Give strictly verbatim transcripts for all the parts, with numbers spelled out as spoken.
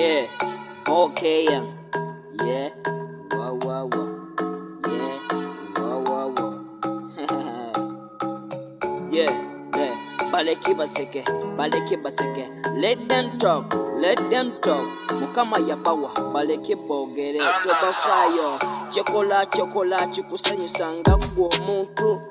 Yeah, okay, yeah, yeah, wow, wow, wow, yeah, wow, wow, wow. Yeah, yeah, baleke baseke, baleke baseke. Let them talk, let them talk. Mukama yabawa, baleke bogere, toba fayo. Chokola, chokola, chikusanyusanga gwo omuntu.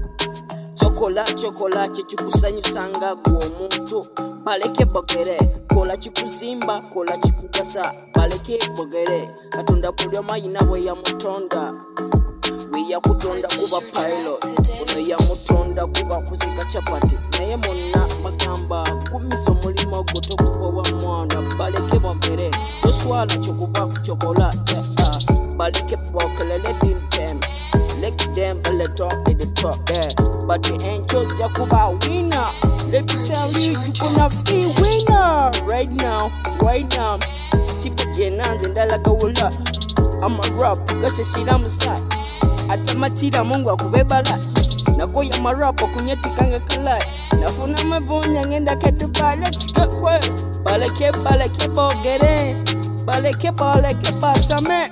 Chokola, chokola, chikusanyusanga gwo omuntu. Baleke bogere, kola chikuzimba, kola chikugasa. Baleke bogere, katonda kulya mayina bwe ya mutonda. We ya kutonda kuba pilot, ono ya mutonda kuba kuzika chapati. Naye monna magamba, kumiso mulimo goto kuba wa mwana. Baleke bogere, toswala chokuba chokola. Yeah, baleke bogere, let them them. Let them let talk, let them talk there. But the angels Jacoba winner. Let me tell you, you gonna be winner right now, right now. Sipa jenanze ndala kawula. I'm a rap, kase siramu sai. Atamatira Mungu akubebala. Nakoya marapa kunyetikanga kalai. Nafuna mabonya ngenda ketuba. Let's go work. Baleke baleke bogere. Baleke baleke basame.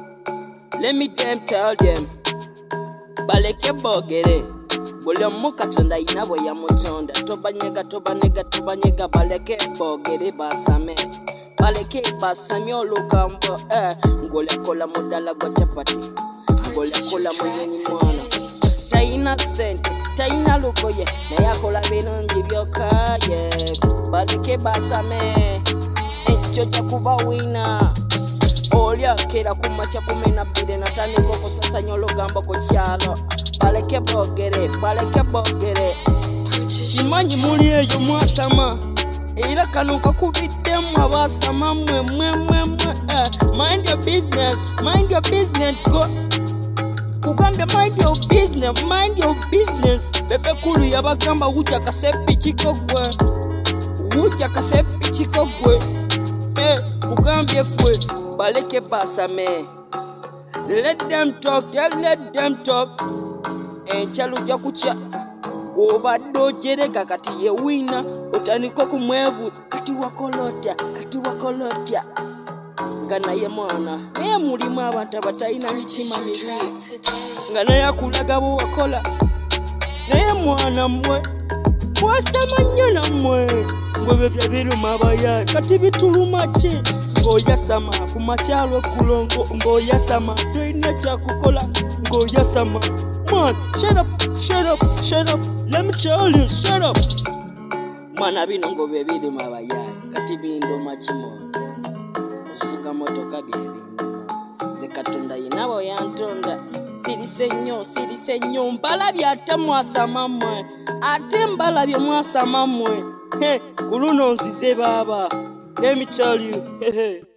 Let me them tell them. Baleke bogere. Bole muka chonda inabo ya mutonda. Toba nyega toba nega toba nyega. Baleke bogere basame. Baleke basame olukambo. Eh, ngole kola modala kwa chapati. Ngole kola mwenye mwana. Taina sente, taina lukoye. Na yakola binongi byoka ye. Baleke basame. Encho jakuba wina. Olya kera kumacha kumena bide natani koko sasa nyolo gamba ko kyalo. Baleke bogere, baleke bogere. Simanyi muli ejo mwasama. Era kanuka kubidemu abasama mwe mwe mwe mwe. Mind your business, mind your business go. Kugambye mind your business, mind your business. Bebe kulu yabagamba wuja kasepi chiko gwe. Wuja kasepi chiko gwe. Eh, kugambye kwe. Baleke basame. Let them talk, yeah, let them talk. Enchaluja kucha. Goba dojere kakati ye wina. Utaniko kumwebuza. Kati wakolotya, kati wakolotya. Ngana ye mwana. Naye mulimu abantu abatayina mitima mibi. Ngana yakulaga bo wakola. Naye mwana mwe. Mwasama nnyo nammwe. Ngwe bye biruma abaya. Kati bituluma ki? Ngoyasama kumakyalo kulongo. Ngoyasama toyina kyakukola. Ngoyasama. Man, shut up, shut up, shut up. Let me tell you, shut up. Mwana bino ngo bye biruma abaya. Kati bindo machimo. Osuga motoka bye bindo. Ze katonda yinabo yantonda. Sirise nnyo, sirise nnyo. Mbalabye ate mwasama mmwe. Ate mbalabye mwasama mmwe. He, kuluno nzize baba. Let me tell you. Hey, hey.